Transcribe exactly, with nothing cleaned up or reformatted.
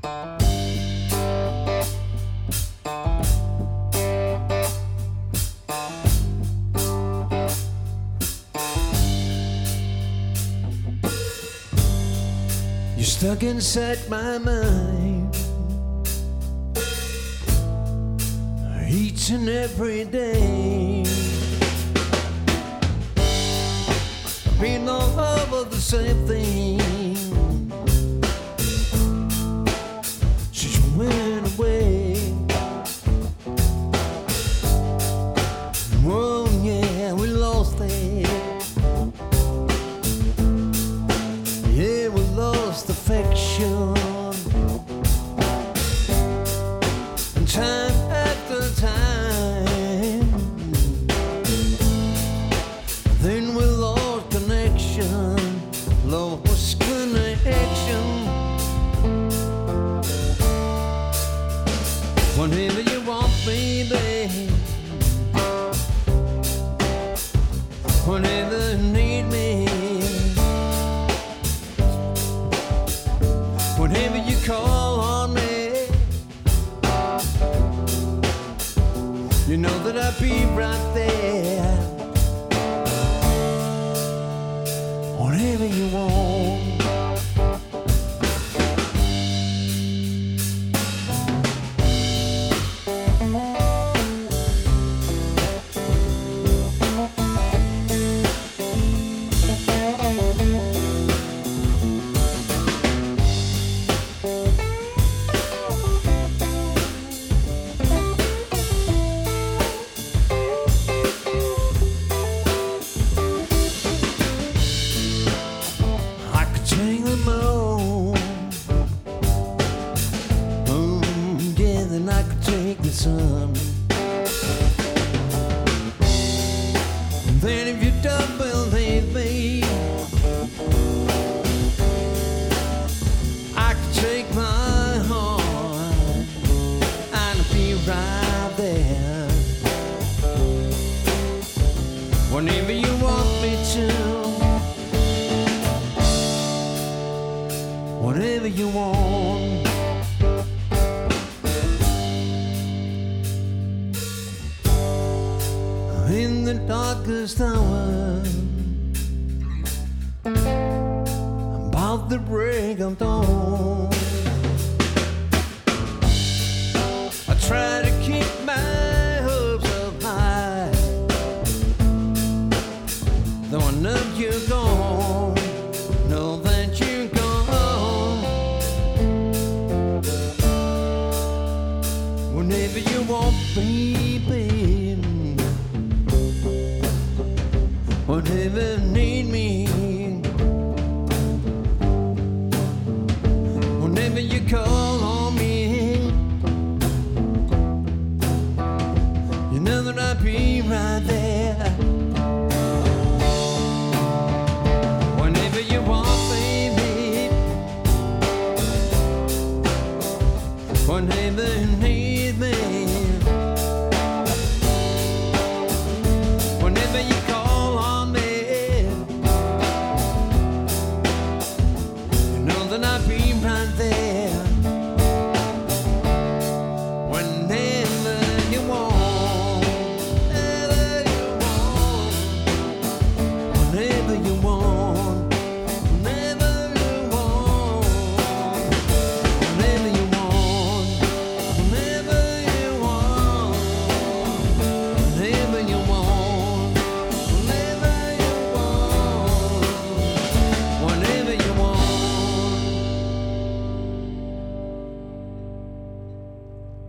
You're stuck inside my mind each and every day. Been all over the same thing since you went away. Oh yeah, we lost it. Yeah, we lost affection. And time after time, then we lost connection, lost connection. Whenever you want me, babe, whenever you need me, whenever you call on me, you know that I'll be right there. Whatever you want. Sun. Then if you don't believe me, I could take my heart and be right there whenever you want me to, whatever you want. In the darkest hour, about the break of dawn, I try to keep my hopes up high, though I know you're gone, know that you're gone. Whenever you want me, baby, whenever you need me, whenever you call on me, you know that I'll be right there. Whenever you want me, whenever you need